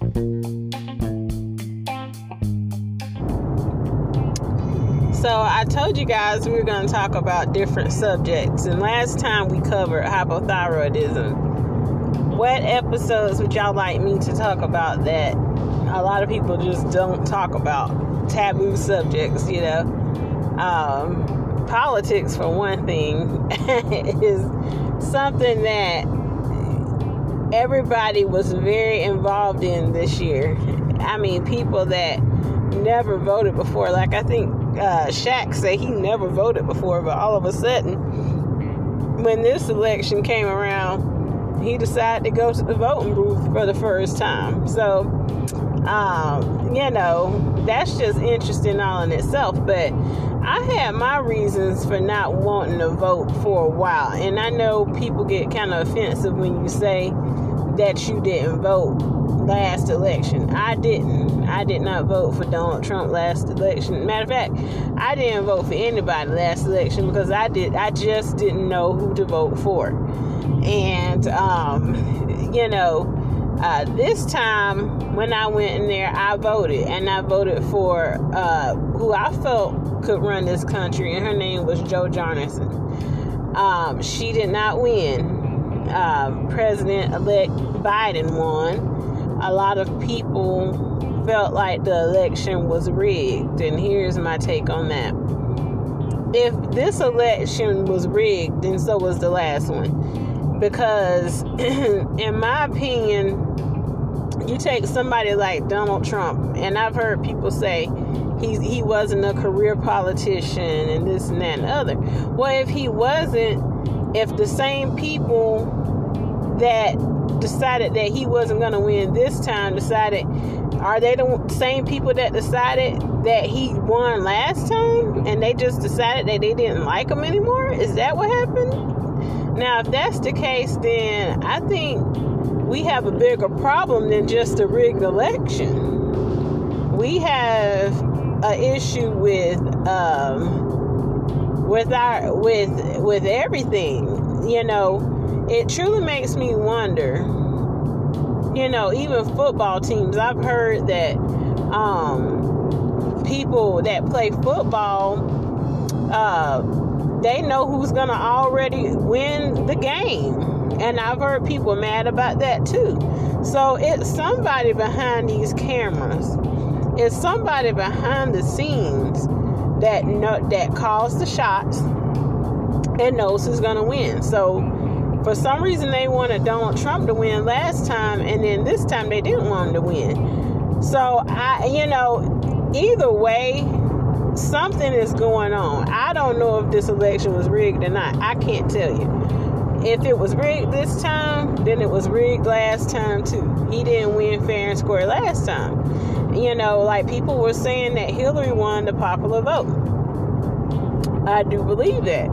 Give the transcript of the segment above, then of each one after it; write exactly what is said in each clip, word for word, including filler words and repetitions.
So I told you guys we were going to talk about different subjects, and last time we covered hypothyroidism. What episodes would y'all like me to talk about that a lot of people just don't talk about? Taboo subjects, you know. Um, politics, for one thing, is something that everybody was very involved in this year. I mean, people that never voted before. Like, I think uh, Shaq said he never voted before, but all of a sudden, when this election came around, he decided to go to the voting booth for the first time. So, um, you know, that's just interesting all in itself. But I had my reasons for not wanting to vote for a while. And I know people get kind of offensive when you say that you didn't vote last election. I didn't. I did not vote for Donald Trump last election. Matter of fact, I didn't vote for anybody last election because I did. I just didn't know who to vote for. And, um, you know, uh, this time when I went in there, I voted. And I voted for uh, who I felt could run this country. And her name was Jo Jorgensen. Um, she did not win. Uh, President-elect Biden won. A lot of people felt like the election was rigged. And here's my take on that. If this election was rigged, then so was the last one. Because, in my opinion, you take somebody like Donald Trump, and I've heard people say he's, he wasn't a career politician and this and that and the other. Well, if he wasn't, if the same people that decided that he wasn't going to win this time decided, are they the same people that decided that he won last time and they just decided that they didn't like him anymore? Is that what happened? Now, if that's the case, then I think we have a bigger problem than just a rigged election. We have an issue with um, with our with with everything. You know, it truly makes me wonder. You know, even football teams. I've heard that um, people that play football. Uh, They know who's going to already win the game. And I've heard people mad about that too. So it's somebody behind these cameras. It's somebody behind the scenes that know, that calls the shots and knows who's going to win. So for some reason they wanted Donald Trump to win last time, and then this time they didn't want him to win. So I, you know, either way, something is going on. I don't know if this election was rigged or not. I can't tell you. If it was rigged this time, then it was rigged last time too. He didn't win fair and square last time. You know, like people were saying that Hillary won the popular vote. I do believe that.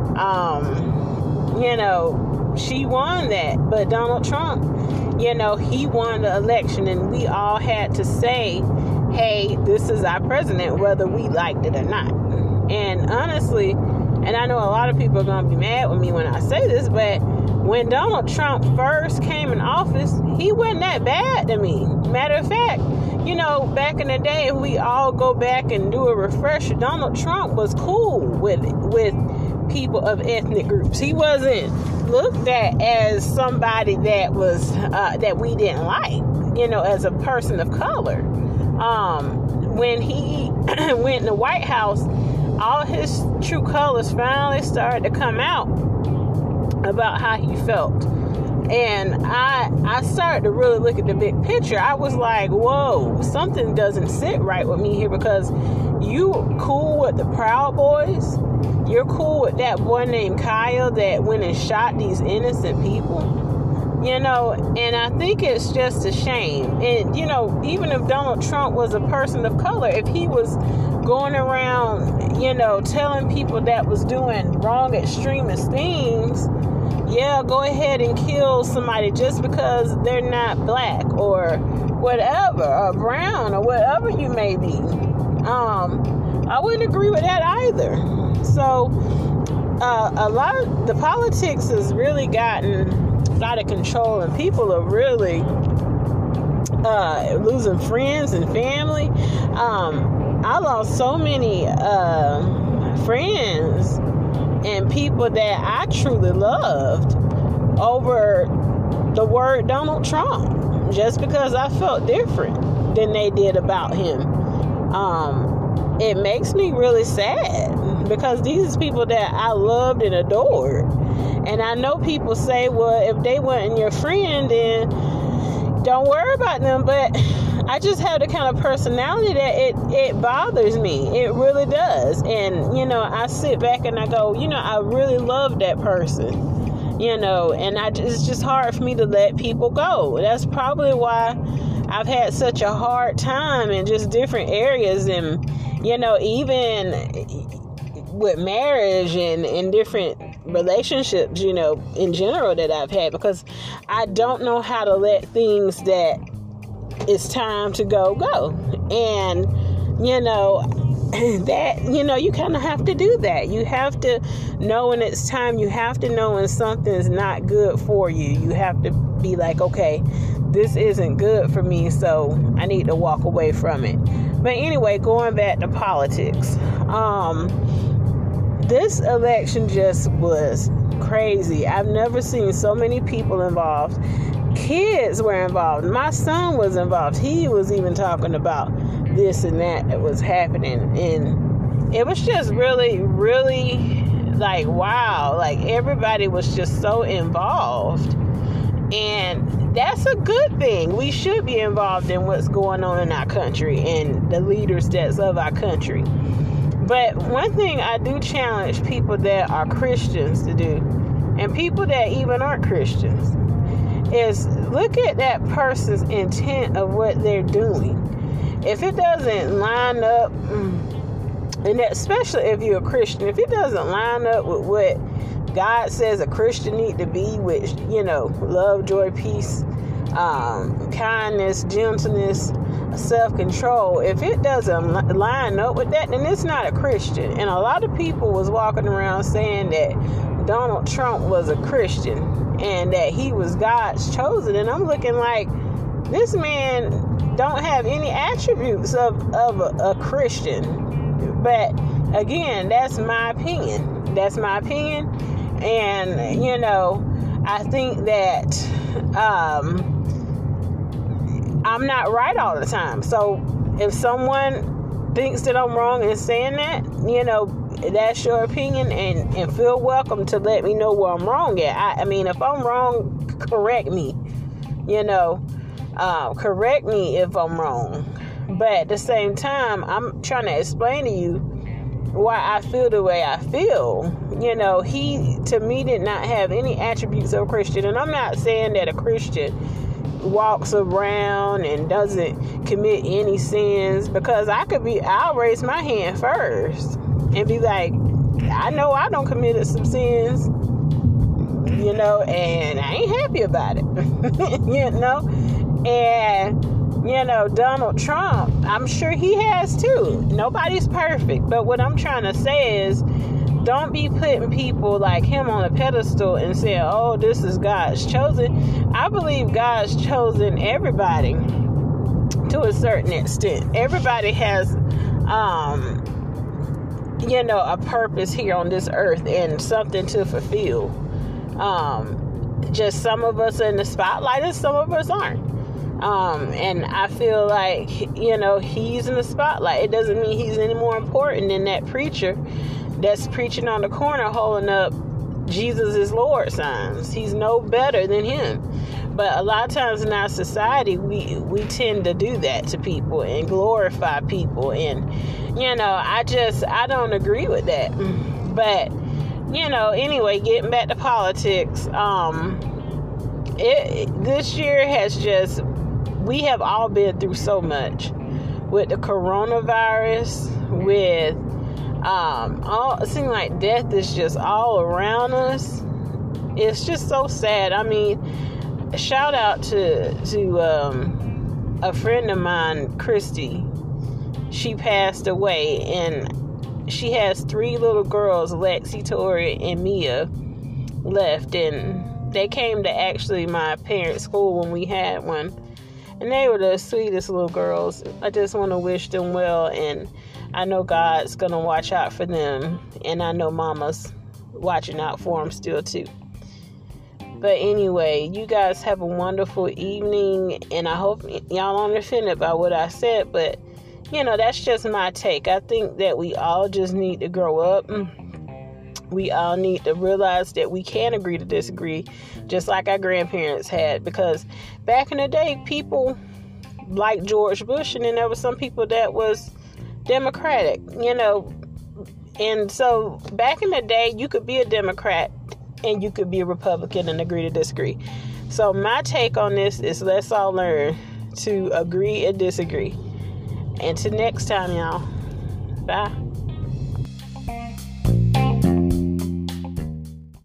Um, you know, she won that. But Donald Trump, you know, he won the election, and we all had to say, hey, this is our president, whether we liked it or not. And honestly, and I know a lot of people are going to be mad with me when I say this, but when Donald Trump first came in office, he wasn't that bad to me. Matter of fact, you know, back in the day, if we all go back and do a refresher, Donald Trump was cool with it, with people of ethnic groups. He wasn't looked at as somebody that was, uh, that we didn't like, you know, as a person of color. Um, when he went in the White House, all his true colors finally started to come out about how he felt. And I I started to really look at the big picture. I was like, whoa, something doesn't sit right with me here, because you cool with the Proud Boys. You're cool with that boy named Kyle that went and shot these innocent people. You know, and I think it's just a shame. And, you know, even if Donald Trump was a person of color, if he was going around, you know, telling people that was doing wrong extremist things, yeah, go ahead and kill somebody just because they're not black or whatever, or brown or whatever you may be. Um, I wouldn't agree with that either. So, uh, a lot of the politics has really gotten out of control, and people are really uh, losing friends and family. Um, I lost so many uh, friends and people that I truly loved over the word Donald Trump, just because I felt different than they did about him. Um, it makes me really sad, because these are people that I loved and adored. And I know people say, well, if they weren't your friend, then don't worry about them. But I just have the kind of personality that it, it bothers me. It really does. And, you know, I sit back and I go, you know, I really love that person. You know, and I, it's just hard for me to let people go. That's probably why I've had such a hard time in just different areas. And, you know, even with marriage and in different relationships, you know, in general that I've had, because I don't know how to let things that it's time to go, go. And, you know, that, you know, you kind of have to do that. You have to know when it's time. You have to know when something's not good for you. You have to be like, okay, this isn't good for me, so I need to walk away from it. But anyway, going back to politics, um, this election just was crazy. I've never seen so many people involved. Kids were involved. My son was involved. He was even talking about this and that that was happening. And it was just really, really like, wow. Like, everybody was just so involved. And that's a good thing. We should be involved in what's going on in our country and the leaders that's of our country. But one thing I do challenge people that are Christians to do, and people that even aren't Christians, is look at that person's intent of what they're doing. If it doesn't line up, and especially if you're a Christian, if it doesn't line up with what God says a Christian need to be, which, you know, love, joy, peace, um, kindness, gentleness, self-control, if it doesn't line up with that, then it's not a Christian. And a lot of people was walking around saying that Donald Trump was a Christian and that he was God's chosen. And I'm looking like, this man don't have any attributes of, of a, a Christian. But again, that's my opinion. That's my opinion. And, you know, I think that um, I'm not right all the time. So if someone thinks that I'm wrong in saying that, you know, that's your opinion, and, and feel welcome to let me know where I'm wrong at. I, I mean, if I'm wrong, correct me, you know, uh, correct me if I'm wrong. But at the same time, I'm trying to explain to you why I feel the way I feel. You know, he, to me, did not have any attributes of a Christian. And I'm not saying that a Christian walks around and doesn't commit any sins, because I could be, I'll raise my hand first and be like, I know I don't committed some sins, you know, and I ain't happy about it, you know. And, you know, Donald Trump, I'm sure he has too. Nobody's perfect. But what I'm trying to say is, don't be putting people like him on a pedestal and saying, oh, this is God's chosen. I believe God's chosen everybody to a certain extent. Everybody has, um, you know, a purpose here on this earth and something to fulfill. Um, just some of us are in the spotlight and some of us aren't. Um, and I feel like, you know, he's in the spotlight. It doesn't mean he's any more important than that preacher that's preaching on the corner holding up Jesus is Lord signs. He's no better than him. But a lot of times in our society, we, we tend to do that to people and glorify people. And, you know, I just, I don't agree with that. But, you know, anyway, getting back to politics, um, it, this year has just, we have all been through so much with the coronavirus, with, um, all, it seems like death is just all around us. It's just so sad. I mean, shout out to, to, um, a friend of mine, Christy. She passed away, and she has three little girls, Lexi, Tori, and Mia, left, and they came to actually my parents' school when we had one. And they were the sweetest little girls. I just want to wish them well, and I know God's going to watch out for them, and I know Mama's watching out for them still too. But anyway, you guys have a wonderful evening, and I hope y'all aren't offended by what I said, but you know, that's just my take. I think that we all just need to grow up. We all need to realize that we can agree to disagree, just like our grandparents had, because back in the day, people like George Bush, and then there were some people that was Democratic, you know, and so back in the day, you could be a Democrat and you could be a Republican and agree to disagree. So my take on this is, let's all learn to agree and disagree. Until next time, y'all. Bye.